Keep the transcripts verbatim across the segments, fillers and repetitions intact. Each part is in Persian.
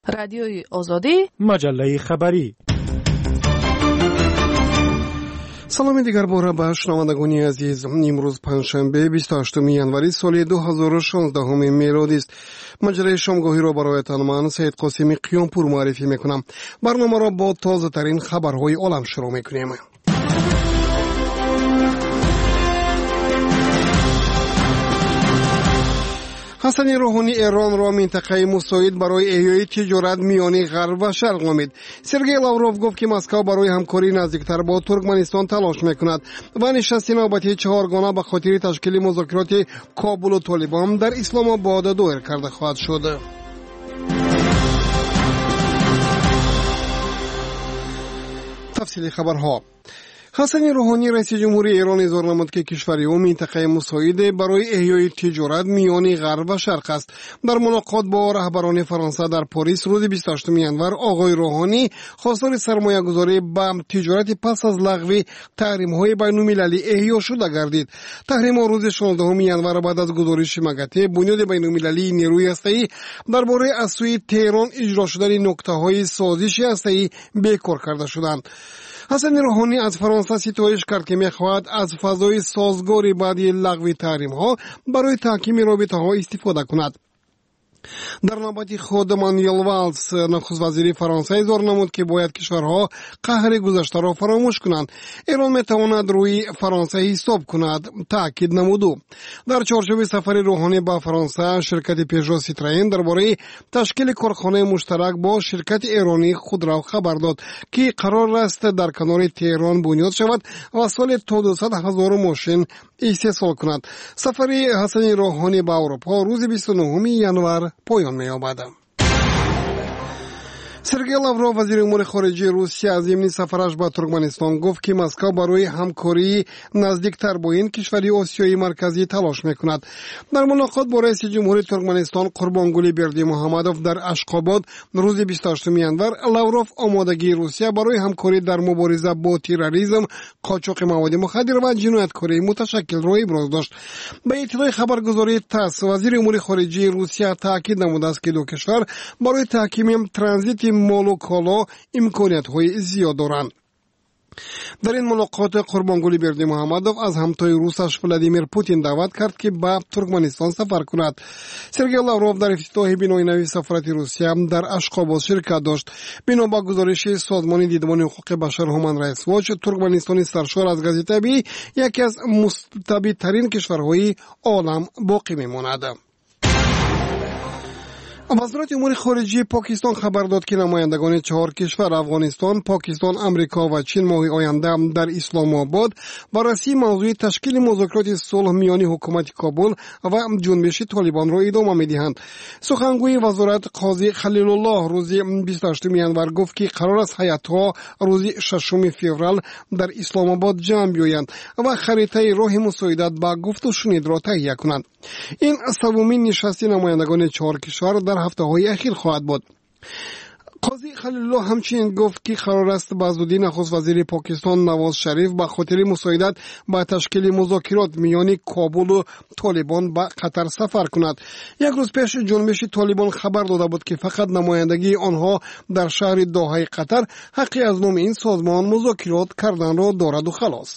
رادیوی آزادی، مجله خبری. سلام دیگر باره به شنوندگان عزیز. امروز پنجشنبه بیست و هشتم ژانویه سال دو هزار و شانزده میلادی است. مجله شامگاهی را برایتان من سید قاسمی قیامپور معرفی میکنم. برنامه را با تازه ترین خبرهای عالم شروع میکنیم. حسن روحانی ایران را منطقه مساعد برای احیای تجارت میان غرب و شرق نامید. سرگئی لاوروف گفت که مسکو برای همکاری نزدیکتر با ترکمنستان تلاش میکند و نشست نوبتی چهارگانه به خاطر تشکیل مذاکرات کابل و طالبان در اسلام آباد دایر کرده خواهد شد. تفصیل خبرها. حسن روحانی رئیس جمهوری ایران اظهار نمود که کشور او منطقه مساعد برای احیای تجارت میان غرب و شرق است. در ملاقات با رهبران فرانسه در پاریس روز بیست و هشتم ژانویه آقای روحانی خواستار سرمایه گذاری به تجارت پس از لغو تحریم های بین المللی احیا شده گردید. تحریم ها روز شانزدهم ژانویه بعد از گزارش مگاته بنیاد بین المللی نیروی هسته‌ای درباره از سوی تهران اجرا شدن نکته های سازش هسته‌ای بیکار کرده شدند. حسن روحانی از فرانسه ستایش کرد که می‌خواهد از فضای سازگاری بعد لغو تحریم‌ها برای تحکیم رابطه‌ها استفاده کند. در نوبت خود مانوئل والز نخست وزیر فرانسه اظهار نمود که باید کشورها قهر گذشته را فراموش کنند. ایران میتواند روی فرانسه حساب کند، تاکید نمود. در چارچوب سفر روحانی به فرانسه شرکت پیژو سیتروئن درباره تشکیل کارخانه مشترک با شرکت ایرانی خودرو خبر داد که قرار است در کنار تهران بنیاد شود و سال تا دویست هزار ماشین استحصال کند. سفر حسن روحانی به اروپا روز بیست و نهم ژانویه پایان می‌یابد. سرگئی لاوروف وزیر امور خارجه روسیه از ضمن سفرش به ترکمنستان گفت که مسکو برای همکاری نزدیکتر با این کشور آسیایی مرکزی تلاش میکند. در ملاقات با رئیس جمهوری ترکمنستان قربانگلی بردیمحمدوف در اشخاباد روز بیست و هشتم ژانویه لاوروف آمادگی روسیه برای همکاری در مبارزه با تروریسم، قاچاق مواد مخدر و جنایتکاری متشکل را ابراز داشت. به اطلاع خبرگزاری تاس وزیر امور خارجه روسیه تاکید نموده است که دو کشور برای تحکیم ترانزیت مال و کالا امکانیت های زیاد دارند. در این ملاقات قربانگلی بردیمحمدوف از همتای روسش ولادیمیر پوتین دعوت کرد که به ترکمنستان سفر کند. سرگئی لاوروف در افتتاح بنای نوی سفارت روسیه در اشخاباد شرکت داشت. بنا به گزارش سازمان دیدبان حقوق بشر هومن رایتس واچ، ترکمنستان سرشار از گاز طبیعی یکی از مستبد ترین کشورهای عالم باقی میماند. وزارت امور خارجه پاکستان خبر داد که نمایندگان چهار کشور افغانستان، پاکستان، امریکا و چین ماه آینده در اسلام آباد بررسی موضوع تشکیل مذاکرات صلح میان حکومت کابل و جنبش طالبان را ادامه می‌دهند. سخنگوی وزارت قاضی خلیل الله روز بیست و هشتم ژانویه گفت که قرار است هیئت‌ها روز ششم فوریه در اسلام آباد جمع بیایند و خریطه راه مساعدت با گفت و شنید را تهیه کنند. این سومین نشست نمایندگان چهار کشور در هفته های اخیر خواهد بود. قاضی خلیل الله همچنین گفت که قرار است به زودی نخست وزیر پاکستان نواز شریف به خاطر مساعدت با تشکیل مذاکرات میان کابل و طالبان به قطر سفر کند. یک روز پیش جنبش طالبان خبر داده بود که فقط نمایندگی آنها در شهر دوحه قطر حقی از نام این سازمان مذاکرات کردن را دارد و خلاص.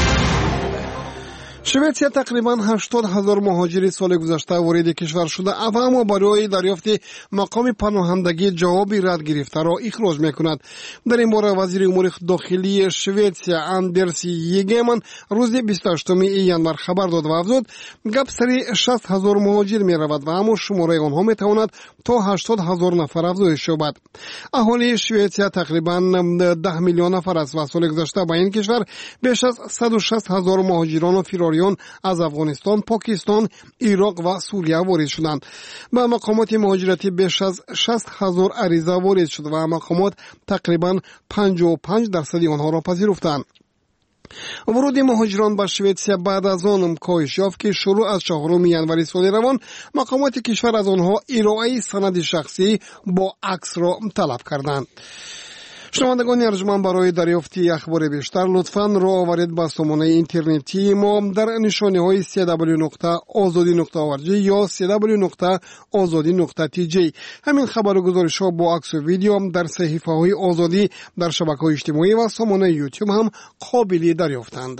شویتسیا تقریبا هشتاد هزار مهاجر سال گذشته وارد کشور شده و اما برای دریافت مقام پناهندگی جواب رد گرفته را اخراج میکند. در این باره وزیر امور داخلی شویتسیا اندرس یگمن روز بیست و هشتم ژانویه خبر داد و افزود گپ سری شصت هزار مهاجر می رود و اما شماره آنها می تواند تا هشتاد هزار نفر افزایش یابد. اهالی شویتسیا تقریبا ده میلیون نفر است و سال گذشته با این کشور بیش از صد و شصت هزار مهاجران و فراری از افغانستان، پاکستان، عراق و سوریه وارد شدند. به مقامات مهاجرتی بیش از شصت هزار عریضه وارد شد و مقامات تقریبا پنجاه و پنج درصد آنها را پذیرفتند. ورود مهاجران به شویتسیا بعد از آن کاهش یافت که شروع از چهارم ژانویه سال روان مقامات کشور از آنها ارائه سند شخصی با عکس را طلب کردند. شنوندگان ارجمند، برای دریافتی اخبار بیشتر لطفاً راه آورید به سامانه اینترنتی ما در نشانه‌های سی دبلیو نقطه آزادی نقطه او ار جی یا سی دبلیو نقطه آزادی نقطه تی جی. همین خبر و گزارش‌ها با عکس و ویدیو در صحیفه‌های آزادی در شبکه‌های اجتماعی و سامانه یوتیوب هم قابل دریافتند.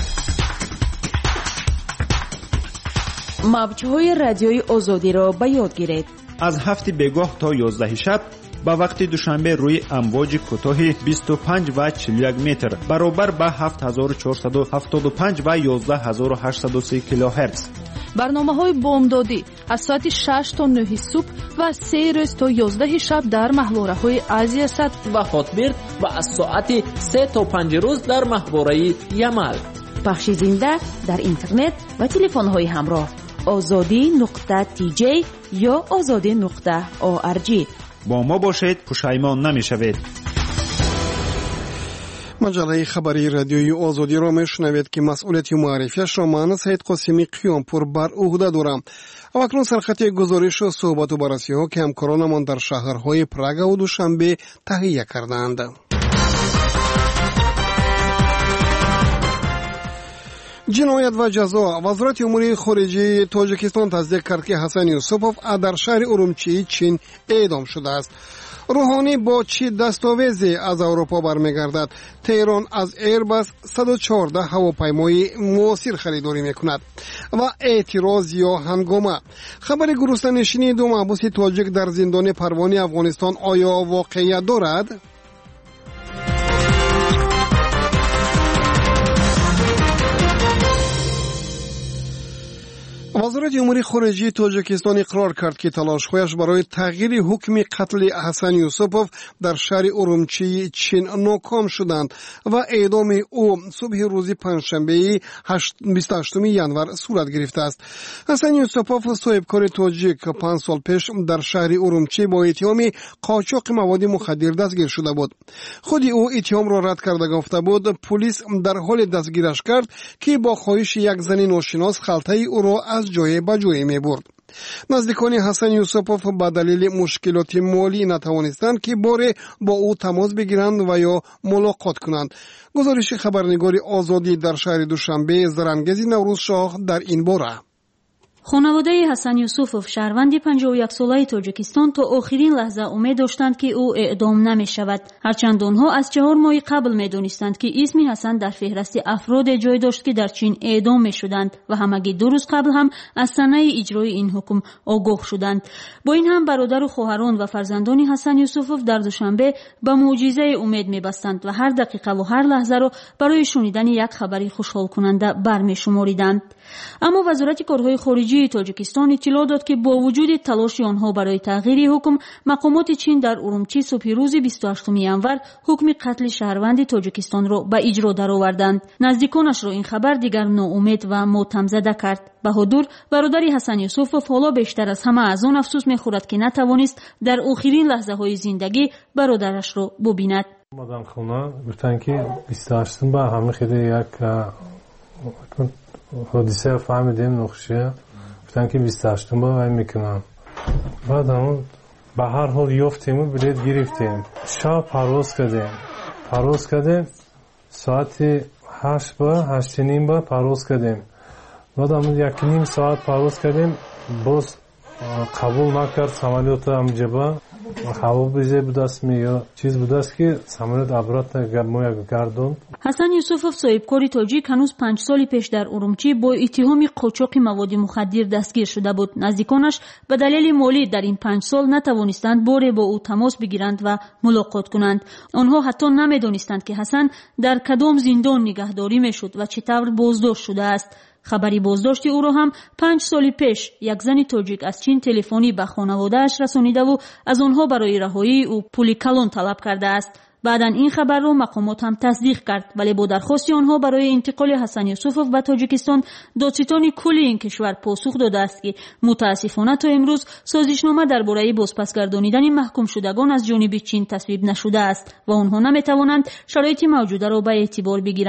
موج‌های رادیوی آزادی را به یاد گیرید. از هفت بگاه تا یازده شب با وقت دوشنبه روی امواج کوتاه بیست و پنج و چهل و یک متر برابر با هفت هزار و چهارصد و هفتاد و پنج و یازده هزار و هشتصد و سه کیلوهرتز. برنامه‌های بامدادی از ساعت شش تا نه صبح و سه روز تا یازده شب در محوره‌های آسیا صد و هاتبرد و از ساعت سه تا پنج روز در محوره یمل. پخش زنده در اینترنت و تلفن‌های همراه آزادی نقطه تی جی یا آزادی نقطه او ار جی. با ما باشید، پشیمان نمی‌شوید. مجله خبری رادیوی آزادی را میشنوید که مسئولیت معرفیش را من سید قاسمی قیامپور بر عهده دارم. و اکنون سرخط گزارش و صحبت و بررسی ها که همکارانمان در شهرهای پراگ و دوشنبه تهیه کردند. جنایت و جزا. وزارت امور خارجه تاجیکستان تصدیق کرد که حسن یوسفوف در شهر ارومچی چین اعدام شده است. روحانی با چه دستاویزی از اروپا برمیگردد؟ تهران از ایرباس صد و چهارده هواپیمای موثر خریداری میکند. و اعتراض یا هنگامه. خبر گرسنه‌نشینی دو محبوس تاجیک در زندان پروانه افغانستان آیا واقعیت دارد؟ وزارت امور خارجه تاجیکستان اقرار کرد که تلاش‌هایش برای تغییر حکم قتل حسن یوسفوف در شهر ارومچی چین ناکام شدند و اعدام او صبح روز پنجشنبه بیست و هشتم ژانویه صورت گرفته است. حسن یوسفوف صاحبکار تاجیک پنج سال پیش در شهر ارومچی با اتهام قاچاق مواد مخدر دستگیر شده بود. خود او اتهام را رد کرده گفته بود پلیس در حال دستگیرش کرد که با خواهش یک زن ناشناس خلطه او را از جای به جای می برد. نزدیکان حسن یوسفوف به دلیل مشکلات مالی نتوانستند که باره با او تماس بگیرند و یا ملاقات کنند. گزارش خبرنگار آزادی در شهر دوشنبه زرنگزی نوروز شاه در این باره. خانواده حسن یوسفوف شهروند پنجاه و یک ساله تاجیکستان تا آخرین لحظه امید داشتند که او اعدام نمی شود. هرچند آنها از چهار ماه قبل می دانستند که اسم حسن در فهرست افراد جای داشت که در چین اعدام می شدند و همگی دو روز قبل هم از صحنه اجرای این حکم آگاه شدند. با این هم برادر و خواهران و فرزندان حسن یوسفوف در دوشنبه به معجزه امید می بستند و هر دقیقه و هر لحظه را برای شنیدن یک خبری خوشحال کننده برمی شماریدند. اما وزارت کارهای خارجه تاجیکستان اطلاع داد که با وجود تلاش آنها برای تغییر حکم، مقامات چین در ارومچی صبح روز بیست و هشتم ژانویه حکم قتل شهروند تاجیکستان را به اجرا درآوردند. نزدیکانش را این خبر دیگر ناامید و ماتم زده کرد. بهادر برادر حسن یوسفوف حالا بیشتر از همه از آن افسوس می‌خورد که نتوانست در آخرین لحظه‌های زندگی برادرش را ببیند. مادام خونه گفتن که بیست و هشتم با همه خیلی یک حادثه فهمیدیم نقشه گفتن که بیست و هشتم با وای میکنم. بعد همون به هر حال یافتیم و بلیط گرفتیم. شب پرواز کردیم پرواز کردیم ساعت هشت با هشت نیم با پرواز کردیم. بعد همون یک نیم ساعت پرواز کردیم باز قبول نکرد سمالیت همجا با هوا بیزه بود است می یا چیز بود است که سمالیت عبرت مویا گردوند. حسن یوسفوف صاحبکار تاجیک هنوز پنج سالی پیش در ارومچی با اتهام قاچاق مواد مخدر دستگیر شده بود. نزدیکانش به دلیل مالی در این پنج سال نتوانستند باره با او تماس بگیرند و ملاقات کنند. آنها حتی نمیدانستند که حسن در کدام زندان نگهداری میشد و چطور بازداشت شده است. خبری بازداشت او را هم پنج سال پیش یک زن تاجیک از چین تلفنی به خانواده‌اش رسانیده و از آنها برای رهایی او پول کلان طلب کرده است. بعداً این خبر را مقامات هم تصدیق کرد، ولی با درخواست آنها برای انتقال حسن یوسفوف به تاجیکستان دادستان کل این کشور پاسخ داده است که متاسفانه تا امروز سازشنامه درباره بازپسگردانیدن محکوم شدگان از جانب چین تصویب نشده است و آنها نمیتوانند شرایط موجوده را به اعتبار بگیرند.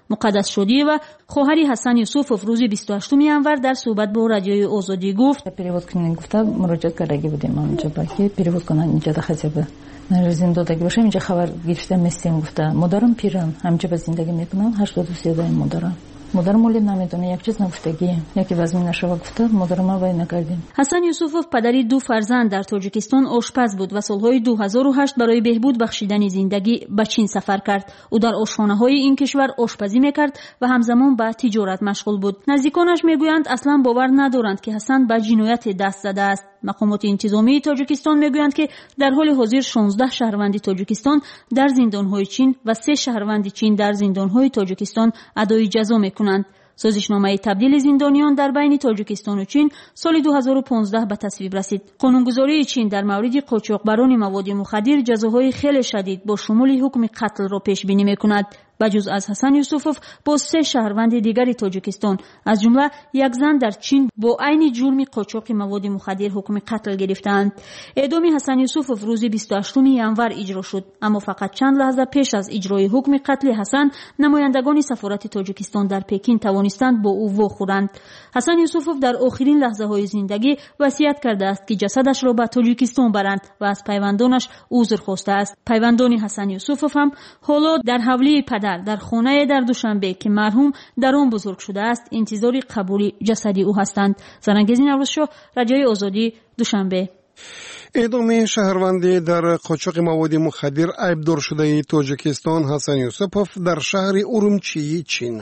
مقدس شدی و خواهر حسن یوسفوف روز بیست و هشتم январ در صحبت با رادیوی آزادی گفت перевод کنن گفته مراجعه کردگی بودیم اونجا باید перевод کنن اینجا خاطر به من زندگی باشه اینجا خبر گرفتم مثل گفته مادرم پیرم همینجا به زندگی میکنم هشتاد و سه سال مادرم مادرم ولی نمیدونه یک چیز نگفتگی یکی وزن نشو گفته مادرم وای نکردیم. حسن یوسفوف پدری دو فرزند در تاجیکستان آشپز بود و سالهای دو هزار و هشت برای بهبود بخشیدن زندگی به چین سفر کرد. او در آشخانه‌های این کشور آشپزی میکرد و همزمان به تجارت مشغول بود. نزدیکانش میگویند اصلا باور ندارند که حسن به جنایت دست زده است. مقامات انتظامی تاجیکستان میگویند که در حال حاضر شانزده شهروند تاجیکستان در زندان‌های چین و سه شهروند چین در زندان‌های تاجیکستان ادای جزا میکنند. سازشنامه تبدیل زندانیان در بین تاجیکستان و چین سال دو هزار و پانزده به تصویب رسید. قانونگذاری چین در مورد قاچاقبران مواد مخدر جزاهای خیلی شدید با شمول حکم قتل را پیش بینی میکند. بجز از حسن یوسفوف با سه شهروند دیگری تاجیکستان از جمله یک زن در چین با عین جرم قاچاق مواد مخدر حکم قتل گرفتند. اعدام حسن یوسفوف روز بیست و هشتم январ اجرا شد، اما فقط چند لحظه پیش از اجرای حکم قتل حسن نمایندگان سفارت تاجیکستان در پکین توانستند با او واخورند. حسن یوسفوف در آخرین لحظه های زندگی وصیت کرده است که جسدش را به تاجیکستان برند و از پیوندانش عذر خواسته است. پیوندان حسن یوسفوف هم حالا در حولی پدر در خانه در دوشنبه که مرحوم در آن بزرگ شده است انتظار قبول جسدی او هستند. زنانگیز نوروزشو، رادیوی آزادی، دوشنبه. اعدام شهروند در قاچاق مواد مخدر عیبدار شده تاجیکستان حسن یوسفوف در شهر ارومچی چین.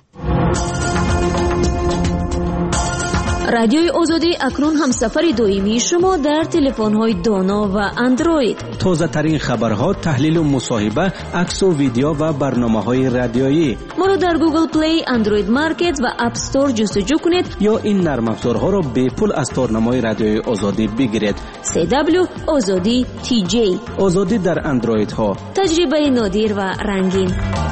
رادیوی آزادی اکنون همسفر دائمی شما در تلفن‌های دانا و اندروید. تازه ترین خبرها، تحلیل و مصاحبه، عکس و ویدیو و برنامه‌های رادیویی. ما را در گوگل پلی، اندروید مارکت و اپ استور جستجو کنید یا این نرم افزارها را به پول از تارنمای رادیوی آزادی بگیرید. سی دبلیو آزادی تی جی. آزادی در اندروید ها. تجربه نادر و رنگین.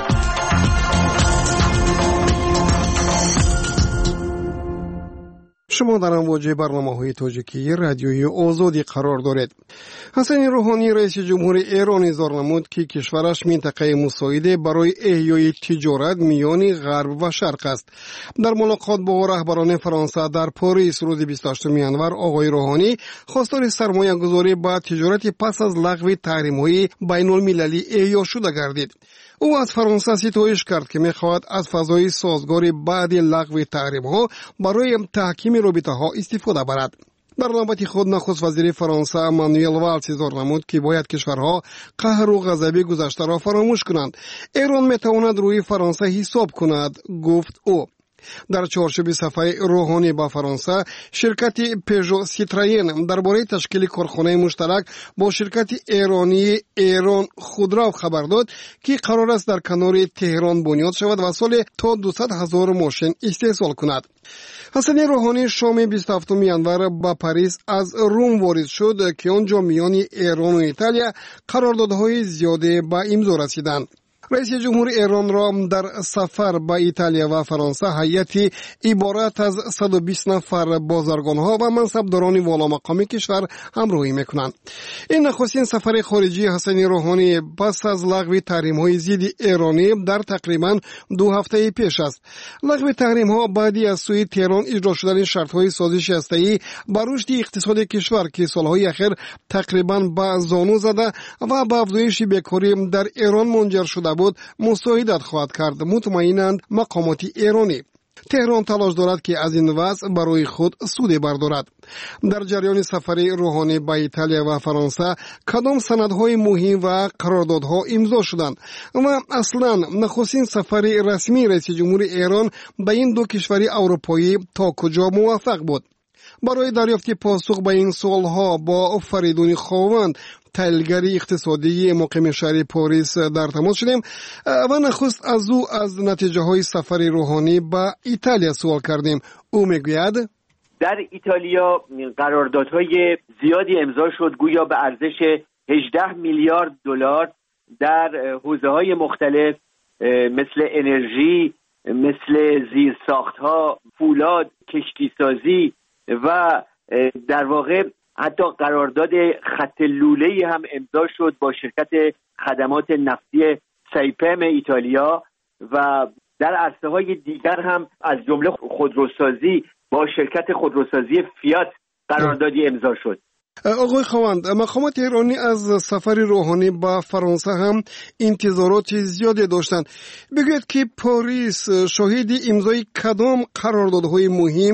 شما در امواج برنامه‌های تاجیکی رادیوی آزادی قرار دارید. حسن روحانی رئیس جمهور ایران اظهار نمود که کشورش منطقه مساعده برای احیای تجارت میان غرب و شرق است. در ملاقات با رهبران فرانسه در پاریس روز بیست و هشتم январ آقای روحانی خواستار سرمایه گذاری با تجارت پس از لغو تحریم‌های بین المللی احیا شده گردید. او از فرانسه ستایش کرد که می‌خواهد از فضای سازگار بعد لغو تحریم‌ها برای تحکیم رابطه‌ها استفاده برد. در نوبت خود نخست وزیر فرانسه امانوئل والز اظهار نمود که باید کشورها قهر و غضب گذشته را فراموش کنند. ایران می‌تواند روی فرانسه حساب کند، گفت او. در چارچوب سفر روحانی با فرانسه، شرکت پژو سیتراین درباره تشکیل کارخانه مشترک با شرکت ایرانی ایران خودرو خبر داد که قرار است در کنار تهران بنیاد شود و سال تا دویست هزار ماشین استحصال کند. حسن روحانی شام بیست و هفتم январ با پاریس از روم وارد شد که آنجا میان ایران و ایتالیا قراردادهای زیاده به امضا رسیدند. رئیس جمهور ایران را در سفر به ایتالیا و فرانسه هیئتی عبارت از صد و بیست نفر بازرگانها و منصبداران والامقام کشور همراهی میکنند. این نخستین سفر خارجی حسن روحانی پس از لغو تحریم‌های ضد ایرانی در تقریبا دو هفته پیش است. لغو تحریم‌ها بعدی از سوی تهران اجرا شدن شرط‌های سازش هسته‌ای بر رشد اقتصادی کشور که سالهای اخیر تقریبا به زانو زده و به افزایش بیکاری در ایران منجر شده بود مساعدت خواهد کرد، مطمئنند مقامات ایرانی. تهران تلاش دارد که از این وضع برای خود سود بردارد. در جریان سفر روحانی به ایتالیا و فرانسه کدام سندهای مهم و قراردادها امضا شدند و اصلا نخستین سفر رسمی رئیس جمهور ایران به این دو کشور اروپایی تا کجا موفق بود؟ برای دریافت پاسخ به این سوالها با فریدون خواوند، تحلیلگر اقتصادی مقیم شهر پاریس در تماس شدیم و نخست از او از نتیجه های سفر روحانی به ایتالیا سوال کردیم. او میگوید در ایتالیا قراردادهای زیادی امضا شد، گویا به ارزش هجده میلیارد دلار در حوزه‌های مختلف مثل انرژی، مثل زیرساخت‌ها، فولاد، کشتیسازی و در واقع حتی قرارداد خط لوله‌ای هم امضا شد با شرکت خدمات نفتی سایپم ایتالیا و در عرصه‌های دیگر هم از جمله خودروسازی با شرکت خودروسازی فیات قراردادی امضا شد. آقای خواند، مقامات ایرانی از سفر روحانی به فرانسه هم انتظارات زیادی داشتند. بگوید که پاریس شاهد امضای کدام قراردادهای مهم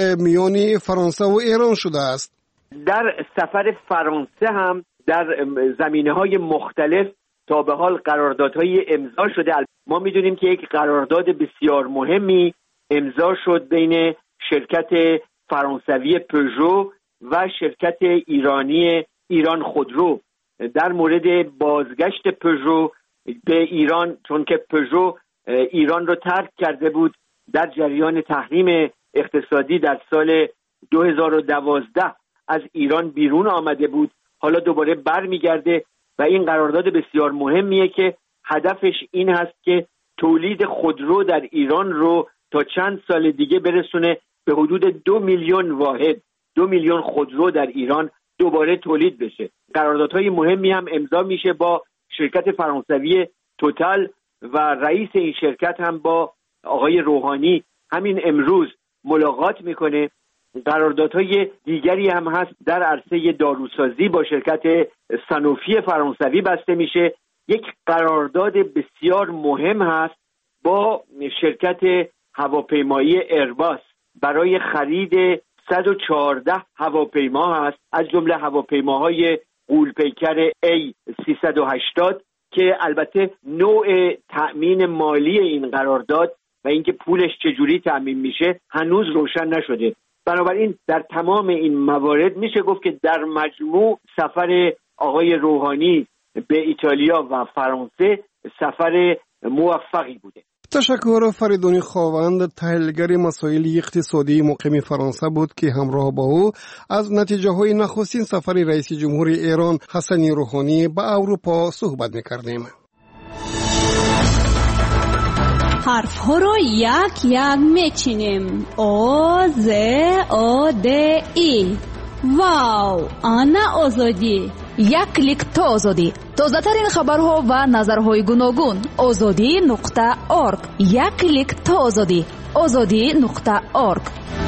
میان فرانسه و ایران شده است؟ در سفر فرانسه هم در زمینه‌های مختلف تا به حال قراردادهای امضا شده. ما می‌دونیم که یک قرارداد بسیار مهمی امضا شد بین شرکت فرانسوی پژو و شرکت ایرانی ایران خودرو در مورد بازگشت پژو به ایران، چون که پژو ایران رو ترک کرده بود در جریان تحریم اقتصادی در سال دو هزار و دوازده از ایران بیرون آمده بود. حالا دوباره برمیگرده و این قرارداد بسیار مهمیه که هدفش این هست که تولید خودرو در ایران رو تا چند سال دیگه برسونه به حدود دو میلیون واحد، دو میلیون خودرو در ایران دوباره تولید بشه. قراردادهای مهمی هم امضا میشه با شرکت فرانسوی توتال و رئیس این شرکت هم با آقای روحانی همین امروز ملاقات میکنه. قراردادهای دیگری هم هست در عرصه داروسازی با شرکت سانوفی فرانسوی بسته میشه. یک قرارداد بسیار مهم هست با شرکت هواپیمایی ایرباس برای خرید صد و چهارده هواپیما هست، از جمله هواپیماهای غول‌پیکر ای سیصد و هشتاد که البته نوع تأمین مالی این قرارداد و اینکه پولش چجوری تأمین میشه هنوز روشن نشده. بنابراین در تمام این موارد میشه گفت که در مجموع سفر آقای روحانی به ایتالیا و فرانسه سفر موفقی بوده. تشکر. فریدون خواوند، تحلیلگر مسائل اقتصادی مقیم فرانسه بود که همراه با او از نتیجه های نخستین سفر رئیس جمهور ایران حسن روحانی به اروپا صحبت می‌کردیم. حرف ها رو یک یک میچینیم. او ز او د ای. واو، آنا آزادی. یک کلیک تا آزادی. تازه ترین خبرها و نظرهای گوناگون. آزادی نقطه اورگ. یک کلیک تا آزادی. آزادی نقطه اورگ.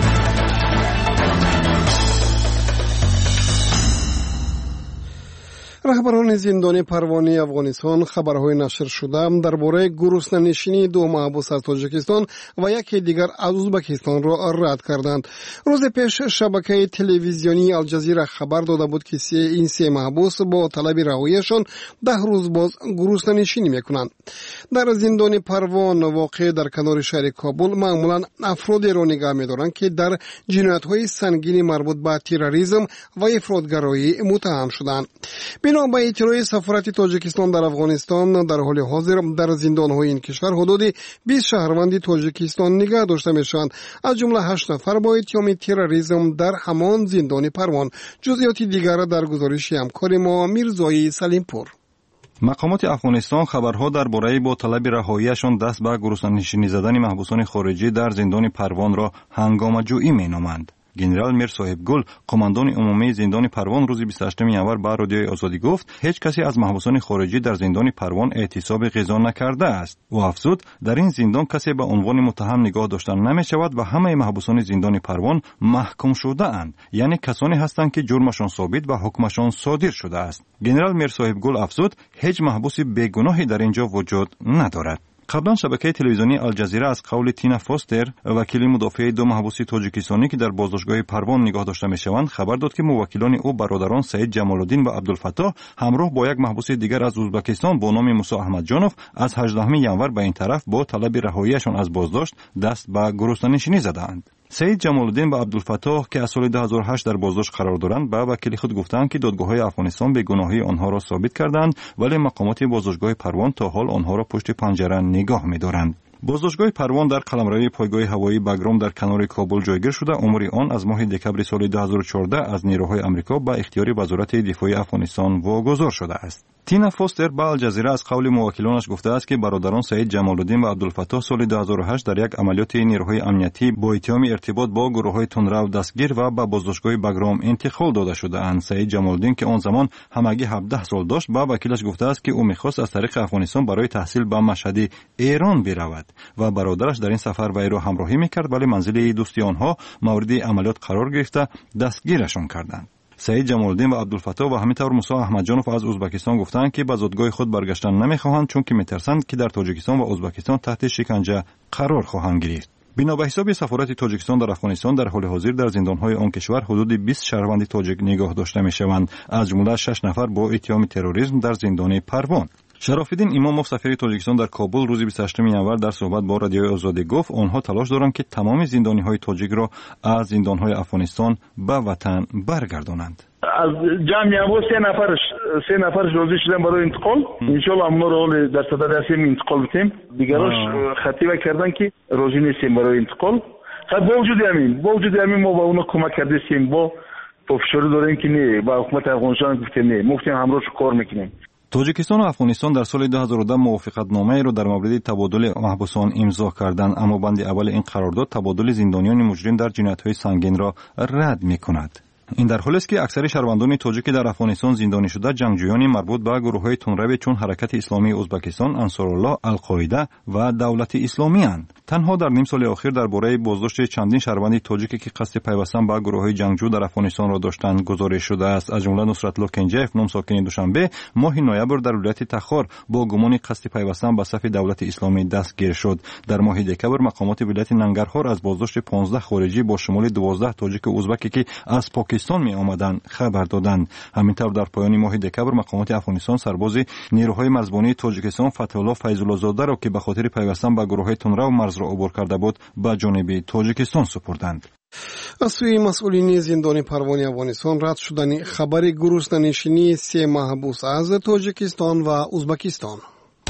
رهبران زندان پروانه افغانستان خبرهای نشر شده درباره گرسنه‌نشینی دو محبوس از تاجیکستان و یکی دیگر از ازبکستان را رد کردند. روز پیش شبکه تلویزیونی الجزیره خبر داده بود که این سه محبوس با طلب رهاییشان ده روز باز گرسنه‌نشینی میکنند. در زندان پروان واقع در کنار شهر کابل معمولا افرادی را نگاه می‌دارند که در جنایت‌های سنگین مربوط به تروریسم و افراطگرایی متهم شدند. بنا به اطلاع سفارت تاجیکستان در افغانستان در حال حاضر در زندان‌های این کشور حدود بیست شهروند تاجیکستان نگاه داشته میشوند، از جمله هشت نفر با اتهام تروریسم در همان زندان پروان. جزئیات دیگر در گزارش همکار ما میرزایی سلیمپور. مقامات افغانستان خبرها درباره با طلب رهاییشان دست به گرسنه‌نشینی زدن محبوسان خارجی در زندان پروان را هنگامه‌جویی مینامند. گنرال میر صاحب گل، قماندان عمومی زندان پروان، روز بیست و هشتم ینور به رادیوی آزادی گفت هیچ کسی از محبوسان خارجی در زندان پروان اعتصاب غذا نکرده است. او افزود در این زندان کسی به عنوان متهم نگاه داشتن نمی شود و همه محبوسان زندان پروان محکوم شده اند، یعنی کسانی هستند که جرمشان ثابت و حکمشان صادر شده است. گنرال میر صاحب گل افزود هیچ محبوس بیگناهی در اینجا وجود ندارد. قبلا شبکه تلویزیونی الجزیره از قول تینا فوستر، وکیل مدافع دو محبوس تاجیکستانی که در بازداشتگاه پروان نگاه داشته میشوند، خبر داد که موکلان او برادران سعید جمال‌الدین و عبدالفتاح همراه با یک محبوس دیگر از ازبکستان با نام موسی احمدجانوف از هجدهم ینور به این طرف با طلب رهاییشان از بازداشت دست به گرسنه‌نشینی زدند. سعید جمال‌الدین و عبدالفتاح که از سال دو هزار و هشت در بازداشت قرار دارند به وکیل خود گفتند که دادگاه‌های افغانستان بیگناهی آنها را ثابت کردند، ولی مقامات بازداشتگاه پروان تا حال آنها را پشت پنجره نگاه می‌دارند. بازداشتگاه پروان در قلمروی پایگاه هوایی بگرام در کنار کابل جایگیر شده. امور آن از ماه دکمبر سال دو هزار و چهارده از نیروهای آمریکا به اختیار وزارت دفاع افغانستان واگذار شده است. تینا فوستر به الجزیره از قول موکلانش گفته است که برادران سعید جمال‌الدین و عبدالفتاح سال دو هزار و هشت در یک عملیات نیروهای امنیتی با اتهام ارتباط با گروه‌های تندرو دستگیر و به بازداشتگاه بگرام انتقال داده شده‌اند. سعید جمال‌الدین که آن زمان همگی هفده سال داشت، به وکیلش گفته است که او می‌خواست از طریق افغانستان برای تحصیل به مشهد ایران برود. و برادرش در این سفر وی را همراهی میکرد، ولی منزل دوستی آنها مورد عملیات قرار گرفته دستگیرشان کردند. سعید جمالدین و عبدالفتاح و همینطور موسی احمدجانوف از ازبکستان گفتند که به زادگاه خود برگشتن نمیخواهند، چون که میترسند که در تاجیکستان و ازبکستان تحت شکنجه قرار خواهند گرفت. بنا به حساب سفارت تاجیکستان در افغانستان در حال حاضر در زندان‌های آن کشور حدود بیست شهروند تاجیک نگاه داشته می‌شوند، از جمله شش نفر با اتهام تروریسم در زندان پروان. شرافالدین اماموف سفیر تاجیکستان در کابل روز بیست و هشتم ینور در صحبت با رادیوی آزادی گفت آنها تلاش دارند که تمام زندانی‌های تاجیک را از زندان‌های افغانستان به وطن برگردانند. از جمع ما سه نفرش سه نفرش راضی شدن برای انتقال. ان شاء الله اونا رو در صدد رسمی انتقال بدیم. دیگراش خطیبه کردن که راضی نیستیم برای انتقال. خب با وجود همین با وجود همین ما با اونا کمک کردیم، با فشار داریم که نه، با حکومت افغانستان گفتیم نه، مفتیم همراهش کار میکنیم. تاجیکستان و افغانستان در سال دو هزار و ده موافقتنامه را در مورد تبادل محبوسان امضا کردند، اما بند اول این قرارداد تبادل زندانیان مجرم در جنایت‌های سنگین را رد می‌کند. این در حالی است که اکثر شهروندان تاجیک در افغانستان زندانی شده جنگجویان مربوط به گروه‌های تندرو چون حرکت اسلامی ازبکستان، انصارالله، القاعده و دولت اسلامی اند. تنها در نیم سال اخیر درباره بازداشت چندین شهروند تاجیکی که قصد پیوستن به گروه‌های جنگجو در افغانستان را داشتند گزارش شده است. از جمله نصرتالله کنجیف، نام ساکن دوشنبه، ماه نوامبر در ولایت تخار با گمان قصد پیوستن به صف دولت اسلامی دستگیر شد. در ماه دکمبر مقامات ولایت ننگرهار از بازداشت پانزده خارجی با شمول دوازده تاجیک ازبکی که از پاکستان می آمدند خبر دادند. همینطور در پایان ماه دکمبر مقامات افغانستان سرباز نیروهای مرزبانی تاجیکستان فتح‌الله فیض‌الله زاده را که به خاطر پیوستن به گروه‌های تندرو مرز را عبور کرده بود به جانب تاجیکستان سپردند. از سوی مسئولین زندان پروان افغانستان رد شدن خبر گروسنشینی سه محبوس از تاجیکستان و ازبکستان.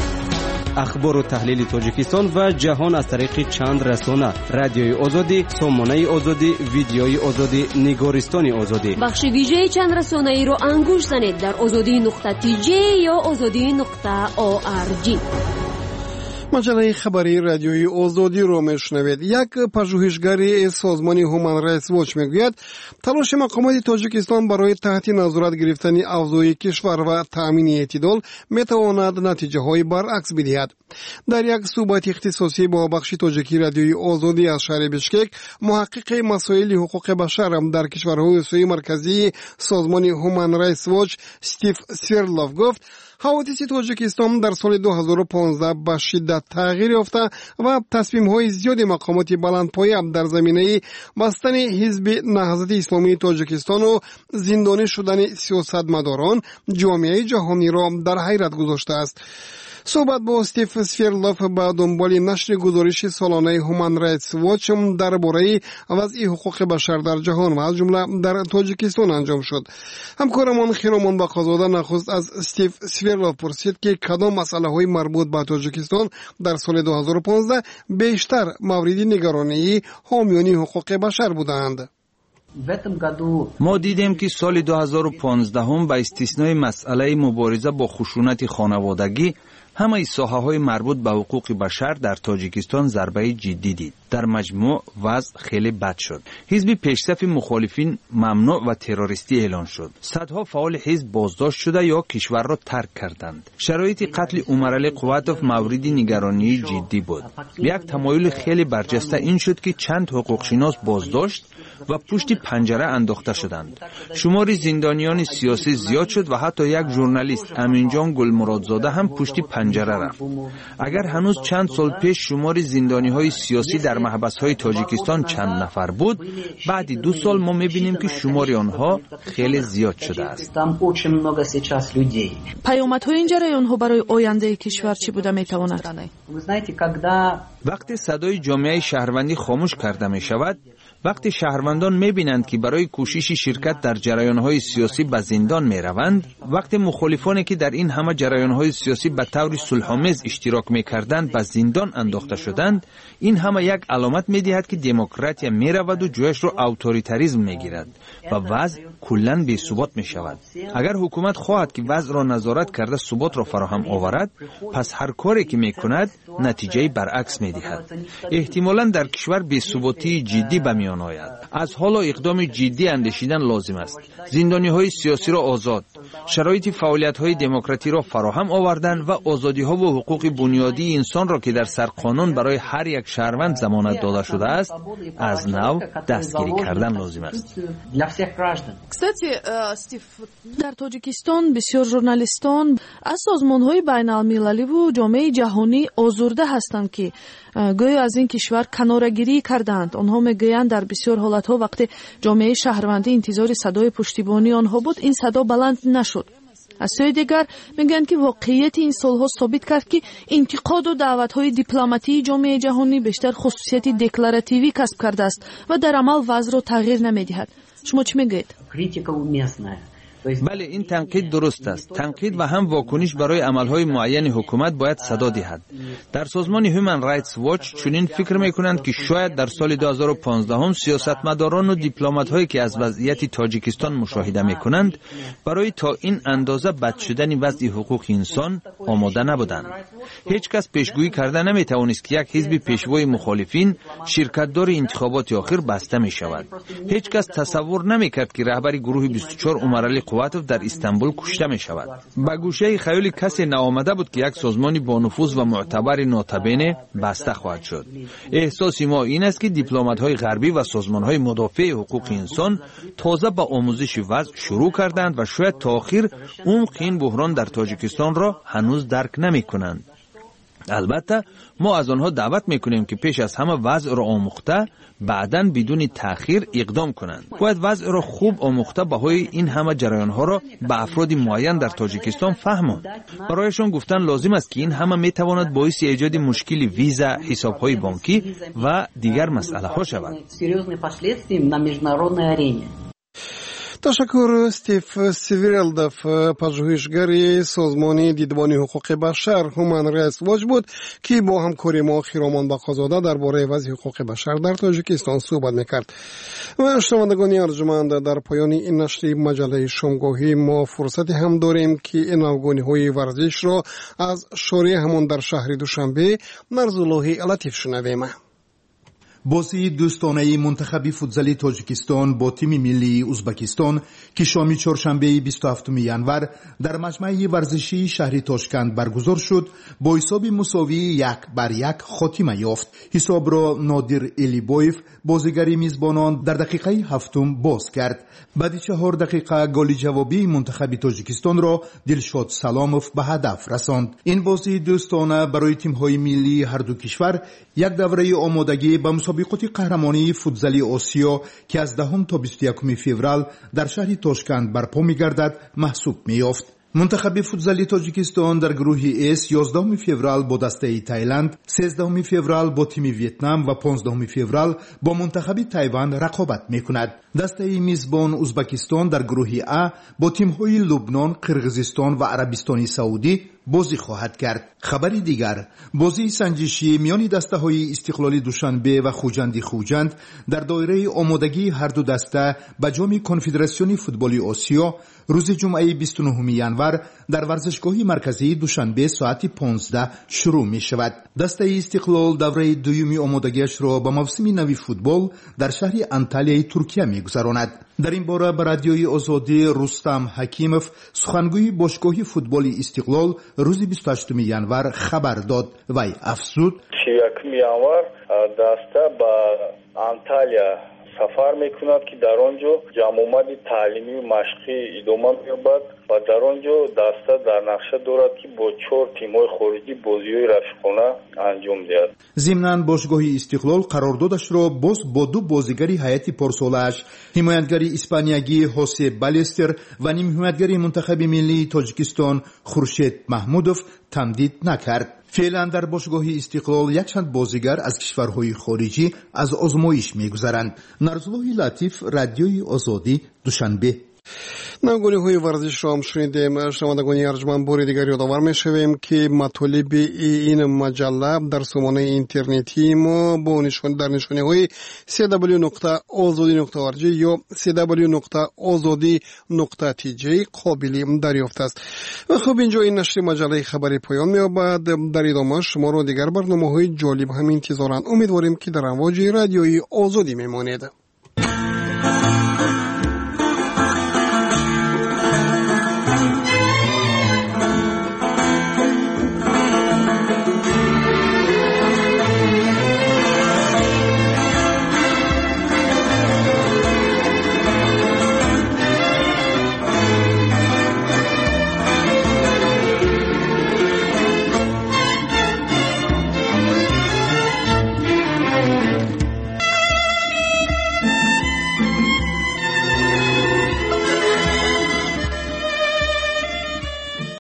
اخبار و تحلیل تاجیکستان و جهان از طریق چند رسانه: رادیوی آزادی، سامانه آزادی، ویدیوی آزادی، نگارستان آزادی. بخش ویژه چند رسانه ای را انگوش زنید در آزادی نقطه تی جی یا آزادی نقطه او آر جی. مجله خبری رادیوی آزادی را میشنوید. یک پژوهشگر سازمان هومن رایتس واچ میگوید تلاش مقامات تاجیکستان برای تحت نظارت گرفتن اوضاع کشور و تامین اعتدال میتواند نتیجه های برعکس بدهد. در یک صحبت اختصاصی با بخش تاجیکی رادیوی آزادی از شهر بشکک، محقق مسائل حقوق بشر در کشورهای اسیای مرکزی سازمان هومن رایتس واچ استیو سیرلوف گفت حوادث تاجیکستان در سال دو هزار و پانزده به شدت تغییر یافته و تصمیم‌های زیادی مقامات بلندپایه در زمینه بستن حزب نهضت اسلامی تاجیکستان و زندانی شدن سیاستمداران جامعه جهانی را در حیرت گذاشته است. صحبت با استیو سفیرلوف با دنبال نشر گزارش سالانه هومن رایتس واچ درباره وضع حقوق بشر در جهان و از جمله در تاجیکستان انجام شد. همکارمان خیرامان بقازاده نخست از استیو سفیرلوف پرسید که کدام مسئله های مربوط به تاجیکستان در سال دو هزار و پانزده بیشتر مورد نگرانی حامیان حقوق بشر بودند. ما دیدیم که سال دو هزار و پانزده هم با استثنای مسئله مبارزه با خشونت خانوادگی همه ساحه‌های مربوط به حقوق بشر در تاجیکستان ضربه جدی دید. در مجموع وضع خیلی بد شد. حزب پیشصف مخالفین ممنوع و تروریستی اعلان شد. صدها فعال حزب بازداشت شده یا کشور را ترک کردند. شرایط قتل عمرعلی قواتوف مورد نگرانی جدی بود. یک تمایل خیلی برجسته این شد که چند حقوقشناس بازداشت و پشت پنجره انداخته شدند. شمار زندانیان سیاسی زیاد شد و حتی یک ژورنالیست امینجان گلمرادزاده هم پشت پنجره رفت. اگر هنوز چند سال پیش شمار زندانی‌های سیاسی در محبس‌های تاجیکستان چند نفر بود، بعد دو سال ما می‌بینیم که شمار آنها خیلی زیاد شده است. پیامدهای این جریان‌ها برای آینده کشور چی بوده می‌تواند؟ وقتی صدای جامعه شهروندی خاموش کرده می‌شود، وقتی شهروندان می‌بینند که برای کوشش شرکت در جریان‌های سیاسی به زندان می‌روند، وقتی مخالفانی که در این همه جریان‌های سیاسی به طور صلح‌آمیز اشتراک می‌کردند به زندان انداخته شدند، این همه یک علامت می‌دهد که دموکراسی می‌رود و جایش را اتوریتاریسم می‌گیرد و وضع کلاً بی‌ثبات می‌شود. اگر حکومت خواهد که وضع را نظارت کرده ثبات را فراهم آورد، پس هر کاری که می‌کند نتیجه برعکس می‌دهد. احتمالاً در کشور بی‌ثباتی جدی به میان آید. از حالا اقدام جدی اندیشیدن لازم است. زندانی‌های سیاسی را آزاد، شرایط فعالیت‌های دموکراتی را فراهم آوردن و آزادی‌ها و حقوق بنیادی انسان را که در سرقانون برای هر یک شهروند ضمانت داده شده است از نو دستگیری کردن لازم است. Кстати, Стив, در تاجیکستان بسیار ژورنالیستان از سازمان‌های بین‌المللی و جامعه جهانی آزرده هستند که گویا از این کشور کناره‌گیری کردند. آنها میگویند در بسیار حالت‌ها وقتی جامعه شهروندی انتظار صدای پشتیبانی آنها بود این صدا بلند نشد. از سوی دیگر میگویند که واقعیت این سالها ثابت کرد که انتقاد و دعوت‌های دیپلماتی جامعه جهانی بیشتر خصوصیت دکلراتیوی کسب کرده است و در عمل وضع را تغییر نمی‌دهد. شما چی میگویید؟ بله، این تنقید درست است. تنقید و هم واکنش برای عملهای معین حکومت باید صدا دهد. در سازمان هیومن رایتس واچ چنین فکر میکنند که شاید در سال دو هزار و پانزده هم سیاستمداران و دیپلمات‌هایی که از وضعیت تاجیکستان مشاهده میکنند برای تا این اندازه بد شدن وضع حقوق انسان آماده نبودند. هیچ کس پیشگویی کرده نمیتوانست که یک حزب پیشوای مخالفین شرکت‌دار انتخابات آخر بسته می شود. هیچ کس تصور نمیکرد که رهبر گروه بیست و چهار عمرعلی قواتوف در استانبول کشته می شود. به گوشه خیال کسی نآمده بود که یک سازمان با نفوذ و معتبر ناتبینه بسته خواهد شد. احساس ما این است که دیپلمات‌های غربی و سازمان‌های مدافع حقوق انسان تازه با آموزش وضع شروع کردند و شاید تا آخر عمق این بحران در تاجیکستان را هنوز درک نمی‌کنند. البته ما از آنها دعوت میکنیم که پیش از همه وضع را آموخته بعداً بدون تأخیر اقدام کنند. باید وضع را خوب آموخته بهای این همه جریانها را به افراد معین در تاجیکستان فهماند. برایشان گفتن لازم است که این همه میتواند باعث ایجاد مشکل ویزا، حسابهای بانکی و دیگر مسئله ها شود. تشکر استیف سیویرلدف، پژوهشگر سازمان دیدبانی حقوق بشر هومن رایتس واچ بود که با همکاری ما خیرامان بقازاده درباره وضع حقوق بشر در تاجیکستان صحبت میکرد. و شنوندگان ارجمند، در پایان این نشر مجله شامگاهی ما فرصتی هم داریم که این نوگانی‌های ورزش را از شارع همان در شهر دوشنبه مرزالله لطیف شنویم. بازی دوستانه منتخب فوتزالی تاجیکستان با تیم ملی ازبکستان که شام چهارشنبه بیست و هفتم ژانویه در مجمع ورزشی شهر تاشکند برگزار شد با حساب مساوی یک بر یک خاتمه یافت. حساب را نادر الیبویف بازیگر میزبانان در دقیقه هفتم باز کرد. بعد چهار دقیقه گل جوابی منتخب تاجیکستان را دلشاد سلاموف به هدف رساند. این بازی دوستانه برای تیم‌های ملی هر دو کشور یک دوره آمادگی به مسابقات قهرمانی فوتزالی آسیا که از دهم تا بیست و یکم فوریه در شهر تاشکند برپا می‌گردد محسوب می‌یافت. منتخب فوتزالی تاجیکستان در گروه اس یازدهم فوریه با دسته تایلند، سیزدهم فوریه با تیم ویتنام و پانزدهم فوریه با منتخب تایوان رقابت می‌کند. دسته میزبان ازبکستان در گروه ا با تیم‌های لبنان، قرقیزستان و عربستان سعودی بازی خواهد کرد. خبری دیگر، بازی سنجشی میان دسته‌های استقلالی دوشنبه و خوجند خوجند در دایره آمادگی هر دو دسته به جام کنفدراسیون فوتبال آسیا روز جمعه بیست و نهم ژانویه در ورزشگاه مرکزی دوشنبه ساعت پانزده شروع می شود. دسته استقلال دوره دومی آمادگیش را به موسم نوی فوتبال در شهر انتالیای ترکیه می گذراند. در این باره به رادیوی آزادی رستم حکیموف سخنگوی باشگاه فوتبال استقلال روز بیست و هشتم ژانویه خبر داد. وی افزود: یکم ژانویه دسته به انتالیا سفر میکند که در آنجا جمع آمد تعلیمی و مشقی ادامه می‌یابد و در آنجا دسته در نقشه دارد که با چهار تیم‌های خارجی بازی‌های رفیقانه انجام دهد. ضمناً باشگاه استقلال قراردادش را باز با دو بازیگر هیئت پارسالش، حمایتگر اسپانیایی حوسه بالستر و نیم حمایتگر منتخب ملی تاجیکستان خورشید محمودوف تمدید نکرد. فعلا در باشگاه استقلال یکچند بازیگر از کشورهای خارجی از آزمایش می‌گذرند. نرزالله لطیف، رادیوی آزادی، دوشنبه. نوگانی‌های ورزش را هم شنیدیم. شنوندگان ارجمند، بار دیگر یادآور می‌شویم که مطالب این مجله در سامانه اینترنتی ما با نشان در نشانه‌های سی دبلیو نقطه آزادی نقطه او آر جی یا سی دبلیو نقطه آزادی نقطه تی جی قابل دریافت است. و خب اینجا این نشر مجله خبری پایان می‌یابد. در ادامه شما را دیگر برنامه‌های جالب هم انتظارند. امیدواریم که در امواج رادیوی آزادی می‌مانید.